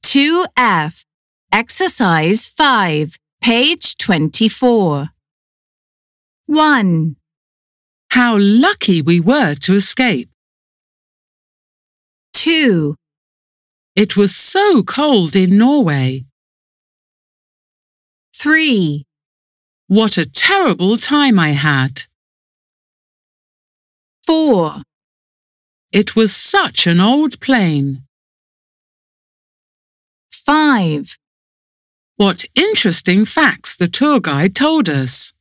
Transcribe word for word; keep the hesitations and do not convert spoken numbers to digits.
two F, Exercise five, page twenty-four. one. How lucky we were to escape. two. It was so cold in Norway. three. What a terrible time I had. four. It was such an old plane. five. What interesting facts the tour guide told us.